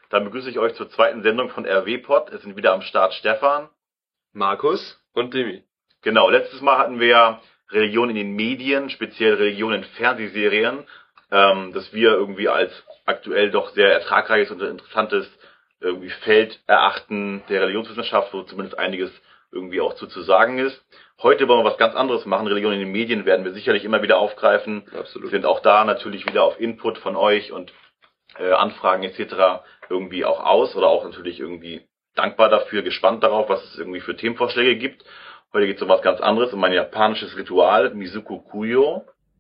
Dann begrüße ich euch zur zweiten Sendung von RW-Pod. Es sind wieder am Start Stefan, Markus und Demi. Genau, letztes Mal hatten wir ja Religion in den Medien, speziell Religion in Fernsehserien, das wir irgendwie als aktuell doch sehr ertragreiches und interessantes irgendwie Feld erachten der Religionswissenschaft, wo zumindest einiges irgendwie auch zu sagen ist. Heute wollen wir was ganz anderes machen. Religion in den Medien werden wir sicherlich immer wieder aufgreifen. Absolut. Wir sind auch da natürlich wieder auf Input von euch und Anfragen etc. irgendwie auch aus oder auch natürlich irgendwie dankbar dafür, gespannt darauf, was es irgendwie für Themenvorschläge gibt. Heute geht es um was ganz anderes, um ein japanisches Ritual, Mizuko Kuyo.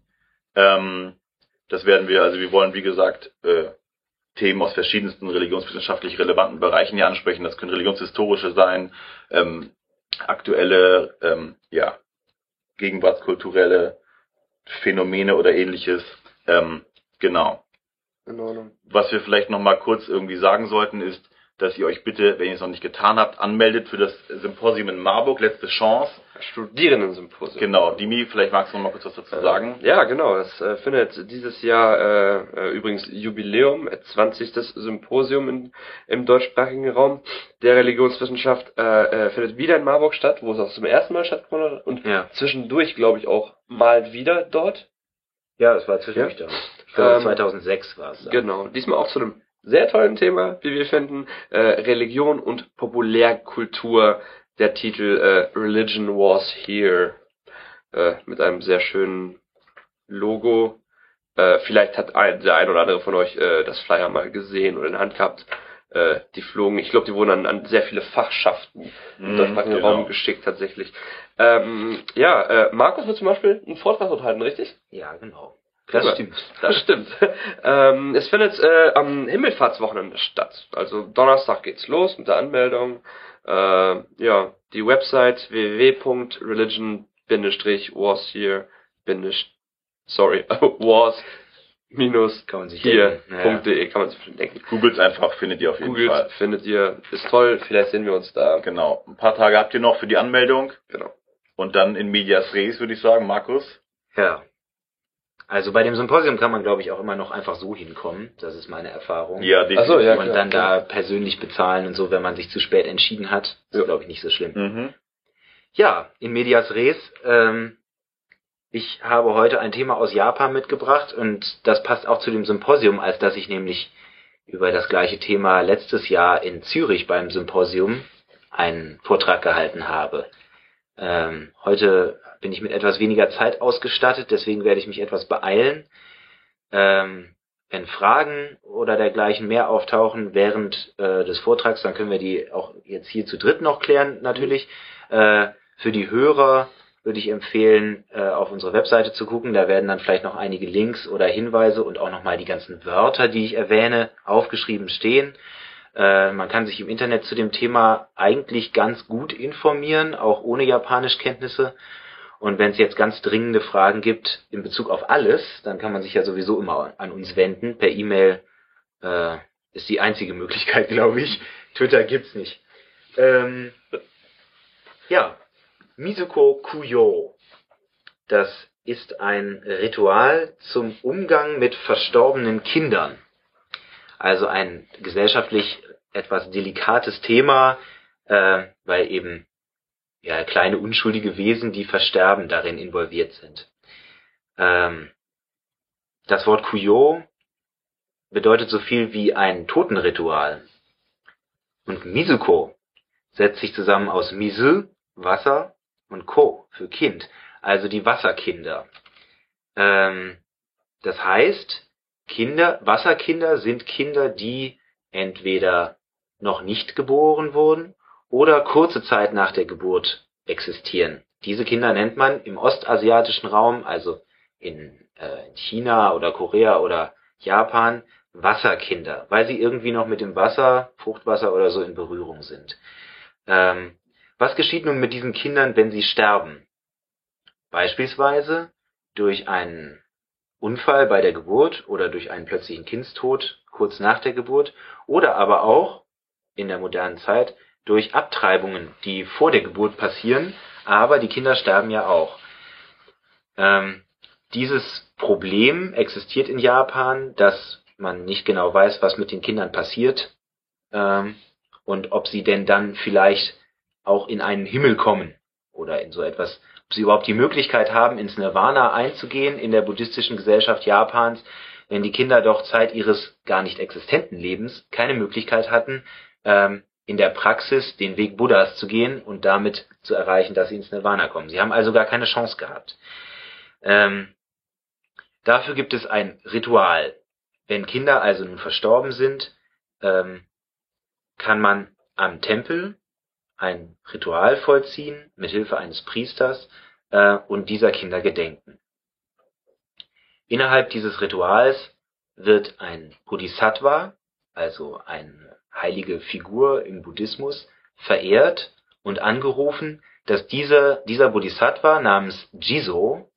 Das werden wir, also wir wollen wie gesagt Themen aus verschiedensten religionswissenschaftlich relevanten Bereichen hier ansprechen. Das können religionshistorische sein, aktuelle, gegenwartskulturelle Phänomene oder ähnliches. Genau. In Ordnung. Was wir vielleicht noch mal kurz irgendwie sagen sollten, ist, dass ihr euch bitte, wenn ihr es noch nicht getan habt, anmeldet für das Symposium in Marburg, letzte Chance. Studierendensymposium. Genau, Dimi, vielleicht magst du noch mal kurz was dazu sagen. Ja, genau, das findet dieses Jahr übrigens Jubiläum, 20. Symposium im deutschsprachigen Raum der Religionswissenschaft, findet wieder in Marburg statt, wo es auch zum ersten Mal stattgefunden hat und zwischendurch, glaube ich, auch mal wieder dort. Ja, das war zwischendurch da. Ich glaube, 2006 war es da. Genau, diesmal auch zu einem sehr tollen Thema, wie wir finden, Religion und Populärkultur, der Titel Religion Was Here, mit einem sehr schönen Logo. Vielleicht hat der ein oder andere von euch das Flyer mal gesehen oder in der Hand gehabt. Die flogen, ich glaube, die wurden an sehr viele Fachschaften im deutschsprachigen Raum geschickt tatsächlich. Markus wird zum Beispiel einen Vortrag dort halten, richtig? Ja, genau. Das stimmt. Es findet am Himmelfahrtswochenende statt. Also Donnerstag geht's los mit der Anmeldung. Die Website www.religion-was-here.de kann man sich denken. Googles einfach, findet ihr auf jeden Fall. Findet ihr, ist toll, vielleicht sehen wir uns da. Genau, ein paar Tage habt ihr noch für die Anmeldung. Genau. Und dann in medias res, würde ich sagen, Markus. Ja. Also bei dem Symposium kann man, glaube ich, auch immer noch einfach so hinkommen. Das ist meine Erfahrung. Ja, definitiv. Und dann da persönlich bezahlen und so, wenn man sich zu spät entschieden hat. Ist, glaube ich, nicht so schlimm. Mhm. Ja, in medias res. Ich habe heute ein Thema aus Japan mitgebracht und das passt auch zu dem Symposium, als dass ich nämlich über das gleiche Thema letztes Jahr in Zürich beim Symposium einen Vortrag gehalten habe. Heute bin ich mit etwas weniger Zeit ausgestattet, deswegen werde ich mich etwas beeilen. Wenn Fragen oder dergleichen mehr auftauchen während des Vortrags, dann können wir die auch jetzt hier zu dritt noch klären, natürlich. Für die Hörer würde ich empfehlen, auf unsere Webseite zu gucken. Da werden dann vielleicht noch einige Links oder Hinweise und auch nochmal die ganzen Wörter, die ich erwähne, aufgeschrieben stehen. Man kann sich im Internet zu dem Thema eigentlich ganz gut informieren, auch ohne Japanischkenntnisse. Und wenn es jetzt ganz dringende Fragen gibt in Bezug auf alles, dann kann man sich ja sowieso immer an uns wenden. Per E-Mail ist die einzige Möglichkeit, glaube ich. Twitter gibt's nicht. Mizuko Kuyo. Das ist ein Ritual zum Umgang mit verstorbenen Kindern. Also ein gesellschaftlich etwas delikates Thema, weil eben kleine unschuldige Wesen, die versterben, darin involviert sind. Das Wort Kuyo bedeutet so viel wie ein Totenritual. Und Mizuko setzt sich zusammen aus Mizu, Wasser, und Ko für Kind, also die Wasserkinder. Das heißt, Wasserkinder sind Kinder, die entweder noch nicht geboren wurden oder kurze Zeit nach der Geburt existieren. Diese Kinder nennt man im ostasiatischen Raum, also in China oder Korea oder Japan, Wasserkinder, weil sie irgendwie noch mit dem Wasser, Fruchtwasser oder so in Berührung sind. Was geschieht nun mit diesen Kindern, wenn sie sterben? Beispielsweise durch einen Unfall bei der Geburt oder durch einen plötzlichen Kindstod kurz nach der Geburt oder aber auch in der modernen Zeit durch Abtreibungen, die vor der Geburt passieren, aber die Kinder sterben ja auch. Dieses Problem existiert in Japan, dass man nicht genau weiß, was mit den Kindern passiert, und ob sie denn dann vielleicht auch in einen Himmel kommen oder in so etwas, ob sie überhaupt die Möglichkeit haben, ins Nirvana einzugehen in der buddhistischen Gesellschaft Japans, wenn die Kinder doch Zeit ihres gar nicht existenten Lebens keine Möglichkeit hatten, in der Praxis den Weg Buddhas zu gehen und damit zu erreichen, dass sie ins Nirvana kommen. Sie haben also gar keine Chance gehabt. Dafür gibt es ein Ritual. Wenn Kinder also nun verstorben sind, kann man am Tempel ein Ritual vollziehen, mit Hilfe eines Priesters, und dieser Kinder gedenken. Innerhalb dieses Rituals wird ein Bodhisattva, also eine heilige Figur im Buddhismus, verehrt und angerufen, dass dieser Bodhisattva namens Jiso,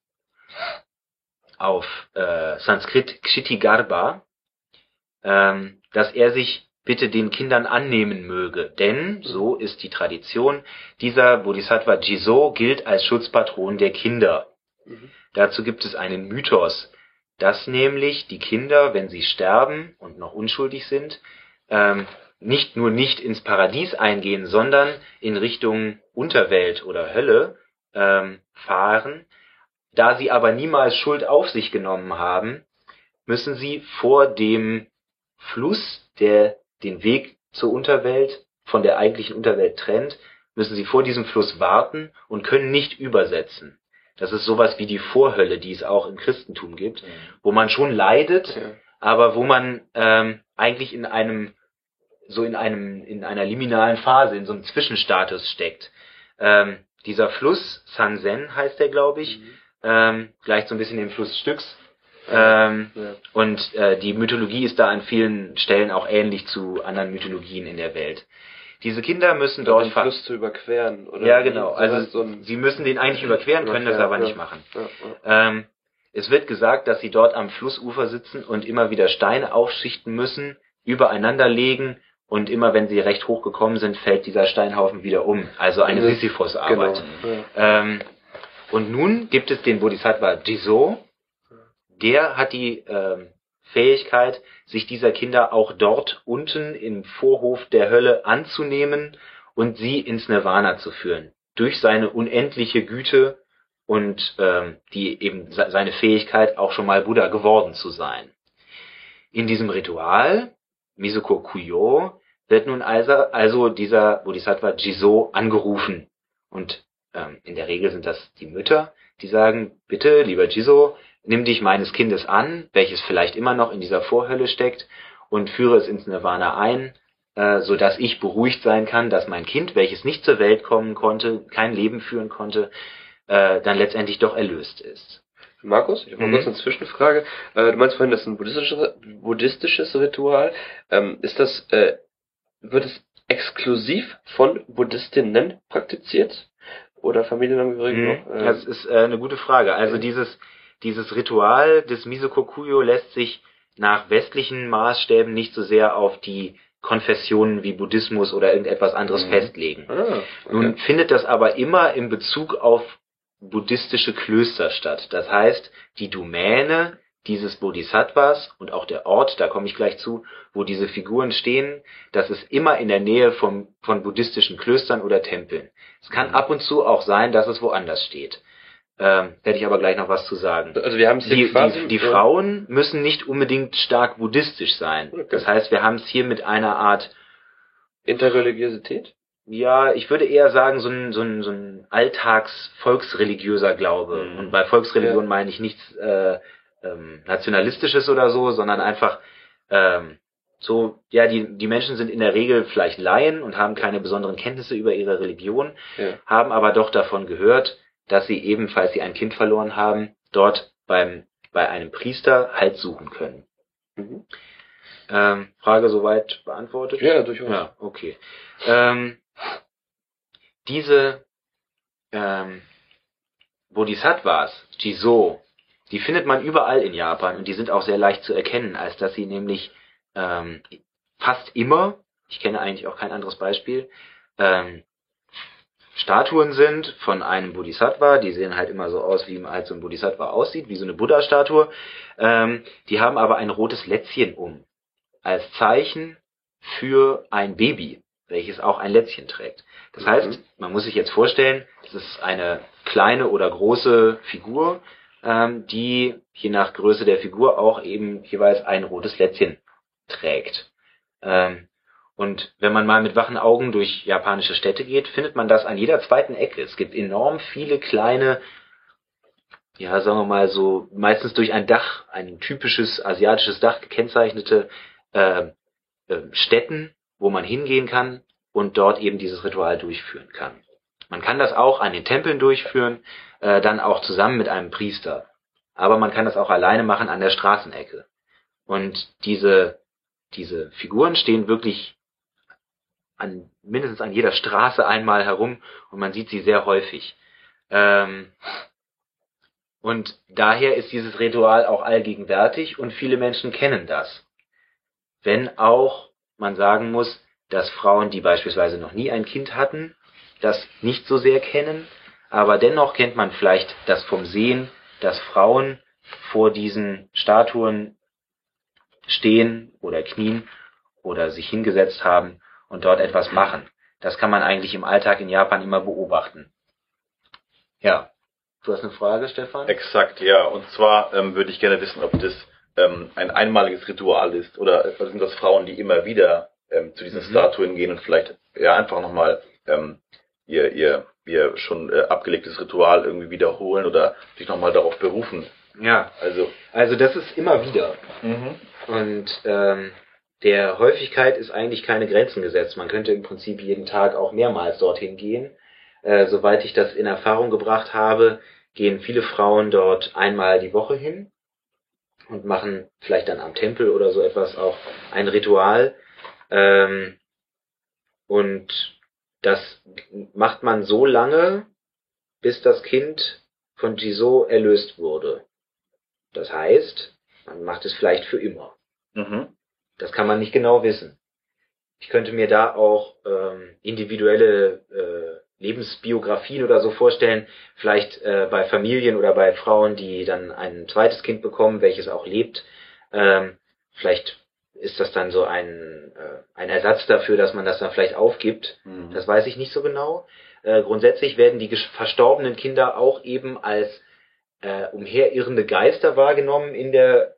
auf Sanskrit Kshitigarbha, dass er sich bitte den Kindern annehmen möge, denn, so ist die Tradition, dieser Bodhisattva Jiso gilt als Schutzpatron der Kinder. Dazu gibt es einen Mythos, dass nämlich die Kinder, wenn sie sterben und noch unschuldig sind, nicht nur nicht ins Paradies eingehen, sondern in Richtung Unterwelt oder Hölle fahren. Da sie aber niemals Schuld auf sich genommen haben, müssen sie vor dem Fluss, der den Weg zur Unterwelt von der eigentlichen Unterwelt trennt, müssen sie vor diesem Fluss warten und können nicht übersetzen. Das ist sowas wie die Vorhölle, die es auch im Christentum gibt, wo man schon leidet, aber wo man eigentlich in einer liminalen Phase, in so einem Zwischenstatus steckt. Dieser Fluss, Sanzen heißt der, glaube ich, gleicht so ein bisschen dem Fluss Styx. Und die Mythologie ist da an vielen Stellen auch ähnlich zu anderen Mythologien in der Welt. Diese Kinder müssen dort den Fluss zu überqueren, oder? Ja, genau. Also sie müssen den eigentlich überqueren, können das aber nicht machen. Es wird gesagt, dass sie dort am Flussufer sitzen und immer wieder Steine aufschichten müssen, übereinander legen, und immer wenn sie recht hoch gekommen sind, fällt dieser Steinhaufen wieder um. Also eine Sisyphus-Arbeit. Genau. Und nun gibt es den Bodhisattva Jiso. Der hat die Fähigkeit, sich dieser Kinder auch dort unten im Vorhof der Hölle anzunehmen und sie ins Nirvana zu führen. Durch seine unendliche Güte und die eben seine Fähigkeit, auch schon mal Buddha geworden zu sein. In diesem Ritual, Misoko Kuyo, wird nun also dieser Bodhisattva Jiso angerufen. Und in der Regel sind das die Mütter, die sagen, bitte, lieber Jiso, nimm dich meines Kindes an, welches vielleicht immer noch in dieser Vorhölle steckt, und führe es ins Nirvana ein, sodass ich beruhigt sein kann, dass mein Kind, welches nicht zur Welt kommen konnte, kein Leben führen konnte, dann letztendlich doch erlöst ist. Markus, ich habe mal kurz eine Zwischenfrage. Du meinst vorhin, das ist ein buddhistisches Ritual. Wird es exklusiv von Buddhistinnen praktiziert? Oder Familienangehörigen noch? Das ist eine gute Frage. Also dieses Ritual des Misoko Kuyo lässt sich nach westlichen Maßstäben nicht so sehr auf die Konfessionen wie Buddhismus oder irgendetwas anderes festlegen. Okay. Nun findet das aber immer in Bezug auf buddhistische Klöster statt. Das heißt, die Domäne dieses Bodhisattvas und auch der Ort, da komme ich gleich zu, wo diese Figuren stehen, das ist immer in der Nähe von buddhistischen Klöstern oder Tempeln. Es kann ab und zu auch sein, dass es woanders steht. Werde ich aber gleich noch was zu sagen. Also wir haben es hier die Frauen müssen nicht unbedingt stark buddhistisch sein. Okay. Das heißt, wir haben es hier mit einer Art Interreligiosität? Ja, ich würde eher sagen, so ein alltags-volksreligiöser Glaube. Und bei Volksreligion meine ich nichts Nationalistisches oder so, sondern einfach die Menschen sind in der Regel vielleicht Laien und haben keine besonderen Kenntnisse über ihre Religion, haben aber doch davon gehört, dass sie eben, falls sie ein Kind verloren haben, dort bei einem Priester Halt suchen können. Frage soweit beantwortet? Ja, durchaus. Ja, okay. Diese Bodhisattvas, Jiso, die findet man überall in Japan und die sind auch sehr leicht zu erkennen, als dass sie nämlich fast immer, ich kenne eigentlich auch kein anderes Beispiel, Statuen sind von einem Bodhisattva, die sehen halt immer so aus, wie halt so ein Bodhisattva aussieht, wie so eine Buddha-Statue. Die haben aber ein rotes Lätzchen als Zeichen für ein Baby, welches auch ein Lätzchen trägt. Das heißt, man muss sich jetzt vorstellen, es ist eine kleine oder große Figur, die je nach Größe der Figur auch eben jeweils ein rotes Lätzchen trägt. Und wenn man mal mit wachen Augen durch japanische Städte geht, findet man das an jeder zweiten Ecke. Es gibt enorm viele kleine, ja, sagen wir mal so, meistens durch ein Dach, ein typisches asiatisches Dach gekennzeichnete Stätten, wo man hingehen kann und dort eben dieses Ritual durchführen kann. Man kann das auch an den Tempeln durchführen, dann auch zusammen mit einem Priester. Aber man kann das auch alleine machen an der Straßenecke. Und diese Figuren stehen wirklich mindestens an jeder Straße einmal herum und man sieht sie sehr häufig. Und daher ist dieses Ritual auch allgegenwärtig und viele Menschen kennen das. Wenn auch man sagen muss, dass Frauen, die beispielsweise noch nie ein Kind hatten, das nicht so sehr kennen, aber dennoch kennt man vielleicht das vom Sehen, dass Frauen vor diesen Statuen stehen oder knien oder sich hingesetzt haben und dort etwas machen. Das kann man eigentlich im Alltag in Japan immer beobachten. Ja, du hast eine Frage, Stefan? Exakt, ja. Und zwar würde ich gerne wissen, ob das ein einmaliges Ritual ist oder sind das Frauen, die immer wieder zu diesen Statuen gehen und vielleicht ja einfach nochmal ihr schon abgelegtes Ritual irgendwie wiederholen oder sich nochmal darauf berufen. Ja, also das ist immer wieder. Und der Häufigkeit ist eigentlich keine Grenzen gesetzt. Man könnte im Prinzip jeden Tag auch mehrmals dorthin gehen. Soweit ich das in Erfahrung gebracht habe, gehen viele Frauen dort einmal die Woche hin und machen vielleicht dann am Tempel oder so etwas auch ein Ritual. Und das macht man so lange, bis das Kind von Jizo erlöst wurde. Das heißt, man macht es vielleicht für immer. Das kann man nicht genau wissen. Ich könnte mir da auch individuelle Lebensbiografien oder so vorstellen, vielleicht bei Familien oder bei Frauen, die dann ein zweites Kind bekommen, welches auch lebt. Vielleicht ist das dann so ein Ersatz dafür, dass man das dann vielleicht aufgibt. Das weiß ich nicht so genau. Grundsätzlich werden die verstorbenen Kinder auch eben als umherirrende Geister wahrgenommen in der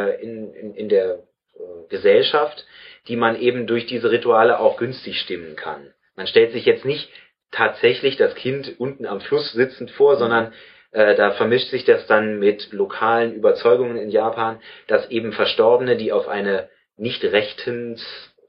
Gesellschaft, die man eben durch diese Rituale auch günstig stimmen kann. Man stellt sich jetzt nicht tatsächlich das Kind unten am Fluss sitzend vor, sondern da vermischt sich das dann mit lokalen Überzeugungen in Japan, dass eben Verstorbene, die auf eine nicht rechtens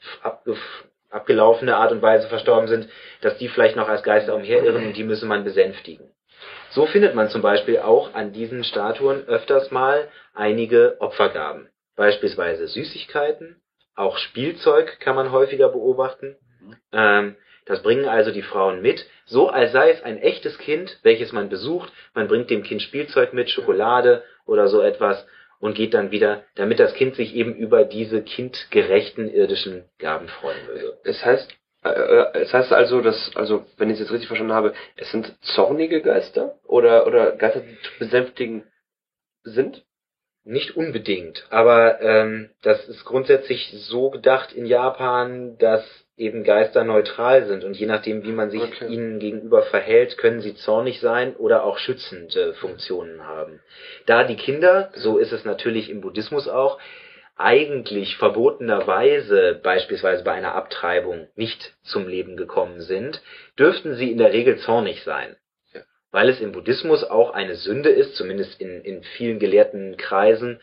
abgelaufene Art und Weise verstorben sind, dass die vielleicht noch als Geister umherirren und die müsse man besänftigen. So findet man zum Beispiel auch an diesen Statuen öfters mal einige Opfergaben. Beispielsweise Süßigkeiten, auch Spielzeug kann man häufiger beobachten. Das bringen also die Frauen mit, so als sei es ein echtes Kind, welches man besucht. Man bringt dem Kind Spielzeug mit, Schokolade oder so etwas und geht dann wieder, damit das Kind sich eben über diese kindgerechten irdischen Gaben freuen würde. Es heißt also, wenn ich es jetzt richtig verstanden habe, es sind zornige Geister oder Geister, die zu besänftigen sind? Nicht unbedingt, aber das ist grundsätzlich so gedacht in Japan, dass eben Geister neutral sind und je nachdem, wie man sich ihnen gegenüber verhält, können sie zornig sein oder auch schützende Funktionen haben. Da die Kinder, so ist es natürlich im Buddhismus auch, eigentlich verbotenerweise beispielsweise bei einer Abtreibung nicht zum Leben gekommen sind, dürften sie in der Regel zornig sein. Weil es im Buddhismus auch eine Sünde ist, zumindest in vielen gelehrten Kreisen,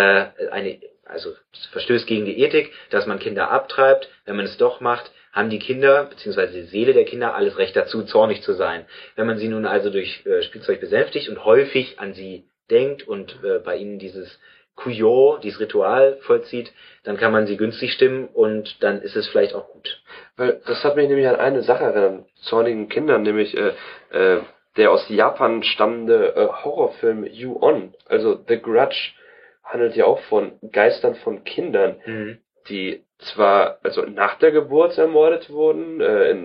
also verstößt gegen die Ethik, dass man Kinder abtreibt. Wenn man es doch macht, haben die Kinder, beziehungsweise die Seele der Kinder, alles Recht dazu, zornig zu sein. Wenn man sie nun also durch Spielzeug besänftigt und häufig an sie denkt und bei ihnen dieses Kuyo, dieses Ritual vollzieht, dann kann man sie günstig stimmen und dann ist es vielleicht auch gut. Weil das hat mich nämlich an eine Sache erinnert, zornigen Kindern, nämlich der aus Japan stammende Horrorfilm Ju-On, also The Grudge, handelt ja auch von Geistern von Kindern, die zwar also nach der Geburt ermordet wurden,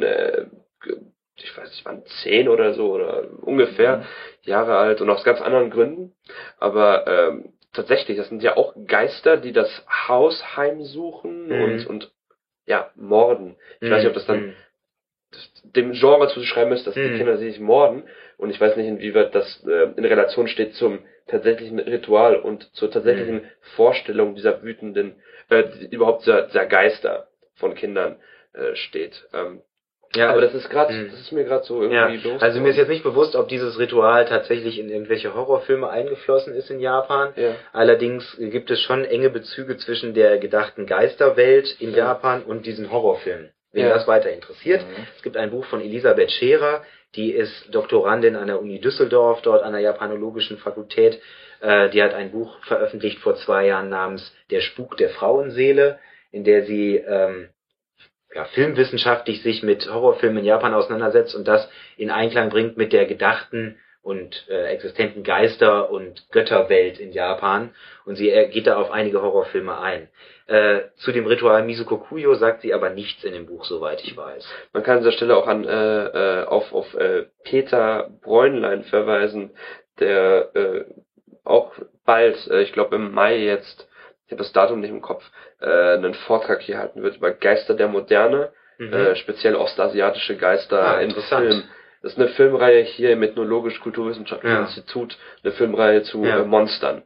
ich weiß nicht, waren 10 oder so oder ungefähr Jahre alt und aus ganz anderen Gründen, aber tatsächlich, das sind ja auch Geister, die das Haus heimsuchen und morden. Ich weiß nicht, ob das dann dem Genre zuschreiben ist, dass die Kinder sich morden. Und ich weiß nicht, inwieweit das in Relation steht zum tatsächlichen Ritual und zur tatsächlichen Vorstellung dieser wütenden, überhaupt dieser Geister von Kindern steht. Aber das ist mir gerade so irgendwie bewusst. Also mir ist jetzt nicht bewusst, ob dieses Ritual tatsächlich in irgendwelche Horrorfilme eingeflossen ist in Japan. Ja. Allerdings gibt es schon enge Bezüge zwischen der gedachten Geisterwelt in Japan und diesen Horrorfilmen. Wen das weiter interessiert. Es gibt ein Buch von Elisabeth Scherer, die ist Doktorandin an der Uni Düsseldorf, dort an der Japanologischen Fakultät. Die hat ein Buch veröffentlicht vor 2 Jahren namens Der Spuk der Frauenseele, in der sie filmwissenschaftlich sich mit Horrorfilmen in Japan auseinandersetzt und das in Einklang bringt mit der gedachten und existenten Geister- und Götterwelt in Japan. Und sie geht da auf einige Horrorfilme ein. Zu dem Ritual Misokokuyo sagt sie aber nichts in dem Buch, soweit ich weiß. Man kann an dieser Stelle auch auf Peter Bräunlein verweisen, der auch bald, ich glaube im Mai jetzt, ich habe das Datum nicht im Kopf, einen Vortrag hier halten wird über Geister der Moderne, speziell ostasiatische Geister in Film. Das ist eine Filmreihe hier im Ethnologisch-Kulturwissenschaftlichen Institut, eine Filmreihe zu Monstern.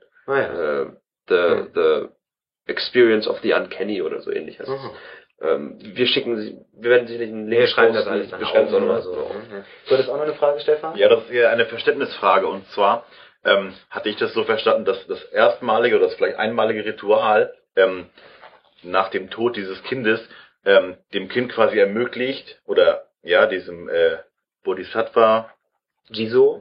The Experience of the Uncanny oder so ähnlich heißt es. Wir werden sicherlich einen Link schreiben das alles dann auf oder so. Du hattest auch noch eine Frage, Stefan? Ja, das ist eher eine Verständnisfrage. Und zwar hatte ich das so verstanden, dass das erstmalige oder das vielleicht einmalige Ritual nach dem Tod dieses Kindes dem Kind quasi ermöglicht, oder diesem Bodhisattva Jizo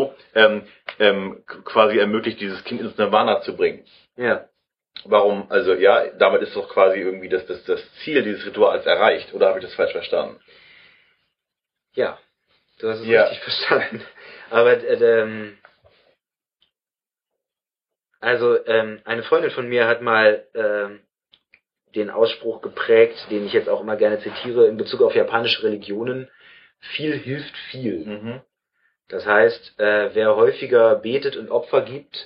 quasi ermöglicht, dieses Kind ins Nirvana zu bringen. Ja. Warum? Also damit ist doch quasi irgendwie das Ziel dieses Rituals erreicht. Oder habe ich das falsch verstanden? Ja, du hast es richtig verstanden. Aber eine Freundin von mir hat mal den Ausspruch geprägt, den ich jetzt auch immer gerne zitiere, in Bezug auf japanische Religionen: viel hilft viel. Das heißt, wer häufiger betet und Opfer gibt,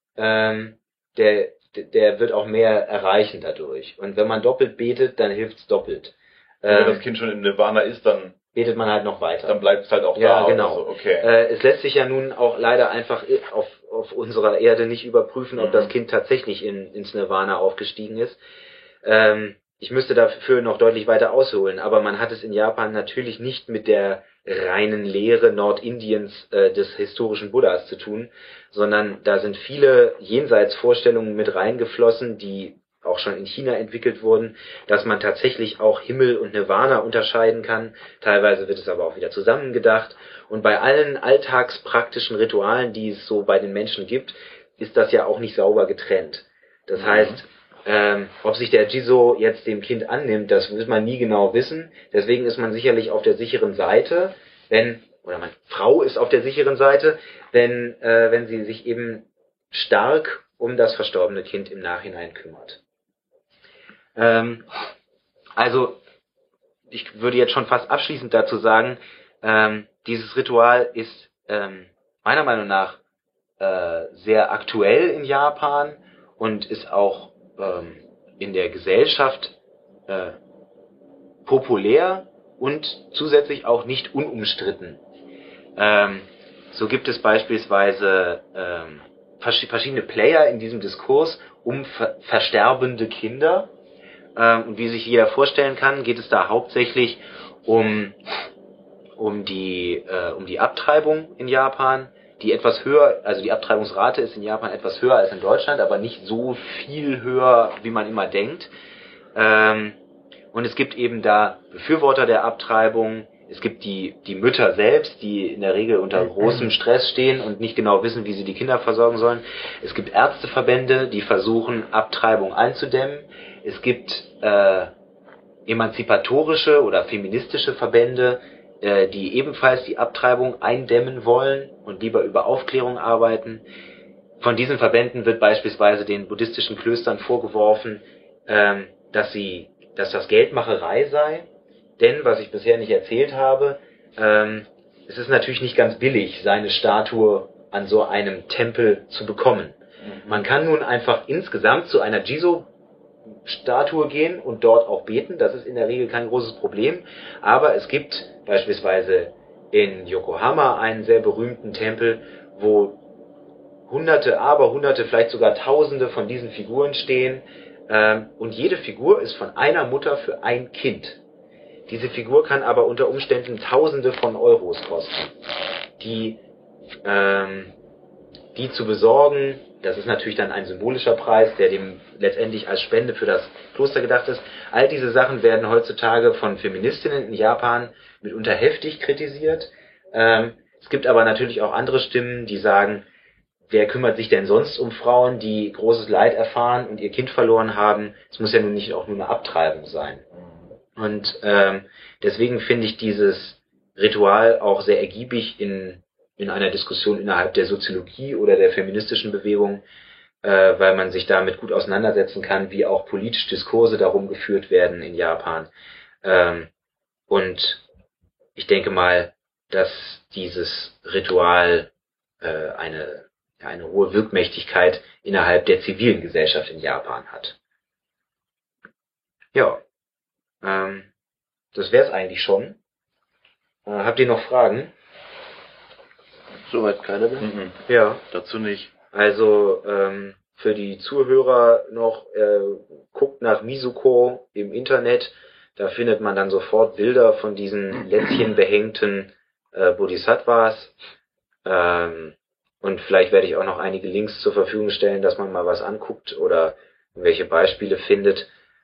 der wird auch mehr erreichen dadurch. Und wenn man doppelt betet, dann hilft's doppelt. Wenn das Kind schon im Nirvana ist, dann betet man halt noch weiter. Dann bleibt es halt auch da. Ja, genau. So. Okay. Es lässt sich ja nun auch leider einfach auf unserer Erde nicht überprüfen, ob das Kind tatsächlich ins Nirvana aufgestiegen ist. Ich müsste dafür noch deutlich weiter ausholen, aber man hat es in Japan natürlich nicht mit der reinen Lehre Nordindiens des historischen Buddhas zu tun, sondern da sind viele Jenseitsvorstellungen mit reingeflossen, die auch schon in China entwickelt wurden, dass man tatsächlich auch Himmel und Nirvana unterscheiden kann. Teilweise wird es aber auch wieder zusammengedacht. Und bei allen alltagspraktischen Ritualen, die es so bei den Menschen gibt, ist das ja auch nicht sauber getrennt. Das heißt, ob sich der Jizo jetzt dem Kind annimmt, das wird man nie genau wissen. Deswegen ist man sicherlich auf der sicheren Seite, Frau ist auf der sicheren Seite, wenn sie sich eben stark um das verstorbene Kind im Nachhinein kümmert. Also, ich würde jetzt schon fast abschließend dazu sagen, dieses Ritual ist meiner Meinung nach sehr aktuell in Japan und ist auch in der Gesellschaft populär und zusätzlich auch nicht unumstritten. So gibt es beispielsweise verschiedene Player in diesem Diskurs um versterbende Kinder. Und wie sich jeder vorstellen kann, geht es da hauptsächlich um die Abtreibung in Japan, die etwas höher, also die Abtreibungsrate ist in Japan etwas höher als in Deutschland, aber nicht so viel höher, wie man immer denkt. Und es gibt eben da Befürworter der Abtreibung. Es gibt die Mütter selbst, die in der Regel unter großem Stress stehen und nicht genau wissen, wie sie die Kinder versorgen sollen. Es gibt Ärzteverbände, die versuchen, Abtreibung einzudämmen. Es gibt emanzipatorische oder feministische Verbände, die ebenfalls die Abtreibung eindämmen wollen und lieber über Aufklärung arbeiten. Von diesen Verbänden wird beispielsweise den buddhistischen Klöstern vorgeworfen, dass das Geldmacherei sei. Denn, was ich bisher nicht erzählt habe, es ist natürlich nicht ganz billig, seine Statue an so einem Tempel zu bekommen. Man kann nun einfach insgesamt zu einer Jizo Statue gehen und dort auch beten. Das ist in der Regel kein großes Problem. Aber es gibt beispielsweise in Yokohama einen sehr berühmten Tempel, wo Hunderte, vielleicht sogar Tausende von diesen Figuren stehen. Und jede Figur ist von einer Mutter für ein Kind. Diese Figur kann aber unter Umständen Tausende von Euros kosten. Die zu besorgen, das ist natürlich dann ein symbolischer Preis, der dem letztendlich als Spende für das Kloster gedacht ist. All diese Sachen werden heutzutage von Feministinnen in Japan mitunter heftig kritisiert. Es gibt aber natürlich auch andere Stimmen, die sagen, wer kümmert sich denn sonst um Frauen, die großes Leid erfahren und ihr Kind verloren haben? Es muss ja nun nicht auch nur eine Abtreibung sein. Und deswegen finde ich dieses Ritual auch sehr ergiebig in einer Diskussion innerhalb der Soziologie oder der feministischen Bewegung, weil man sich damit gut auseinandersetzen kann, wie auch politisch Diskurse darum geführt werden in Japan. Und ich denke mal, dass dieses Ritual eine hohe Wirkmächtigkeit innerhalb der zivilen Gesellschaft in Japan hat. Ja, das wäre es eigentlich schon. Habt ihr noch Fragen? Soweit keine mehr. Ja. Dazu nicht. Also für die Zuhörer noch, guckt nach Mizuko im Internet. Da findet man dann sofort Bilder von diesen lätzchenbehängten Bodhisattvas. Und vielleicht werde ich auch noch einige Links zur Verfügung stellen, dass man mal was anguckt oder welche Beispiele findet.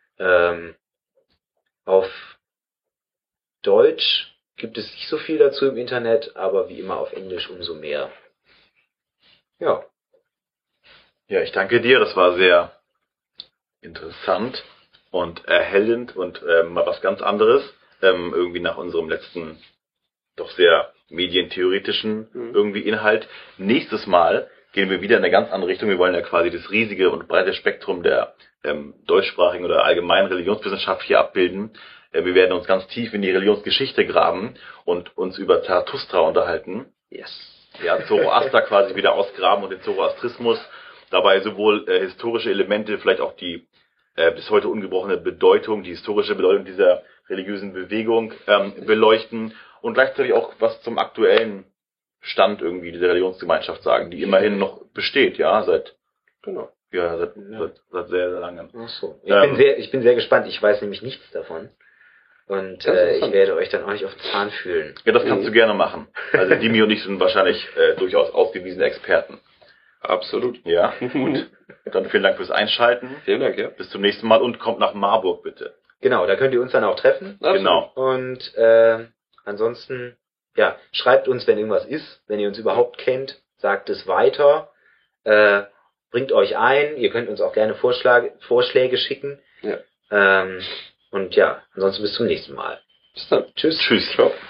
Auf Deutsch gibt es nicht so viel dazu im Internet, aber wie immer auf Englisch umso mehr. Ja. Ja, ich danke dir. Das war sehr interessant und erhellend und mal was ganz anderes. Irgendwie nach unserem letzten doch sehr medientheoretischen irgendwie Inhalt. Nächstes Mal gehen wir wieder in eine ganz andere Richtung. Wir wollen ja quasi das riesige und breite Spektrum der deutschsprachigen oder allgemeinen Religionswissenschaft hier abbilden. Wir werden uns ganz tief in die Religionsgeschichte graben und uns über Zarathustra unterhalten. Yes. Ja, Zoroaster quasi wieder ausgraben und den Zoroastrismus. Dabei sowohl historische Elemente, vielleicht auch die bis heute ungebrochene Bedeutung, die historische Bedeutung dieser religiösen Bewegung beleuchten und gleichzeitig auch was zum aktuellen Stand irgendwie dieser Religionsgemeinschaft sagen, die immerhin noch besteht, ja, seit sehr, sehr langem. Ach so. Ich bin sehr gespannt. Ich weiß nämlich nichts davon. Und ich werde euch dann auch nicht auf den Zahn fühlen. Ja, das kannst du gerne machen. Also Dimi und ich sind wahrscheinlich durchaus ausgewiesene Experten. Absolut. Ja, gut. Dann vielen Dank fürs Einschalten. Vielen Dank, ja. Bis zum nächsten Mal und kommt nach Marburg bitte. Genau, da könnt ihr uns dann auch treffen. Absolut. Genau. Und ansonsten, ja, schreibt uns, wenn irgendwas ist, wenn ihr uns überhaupt kennt, sagt es weiter, bringt euch ein, ihr könnt uns auch gerne Vorschläge schicken. Ja. Und ja, ansonsten bis zum nächsten Mal. Bis dann. Tschüss. Tschüss. Ciao.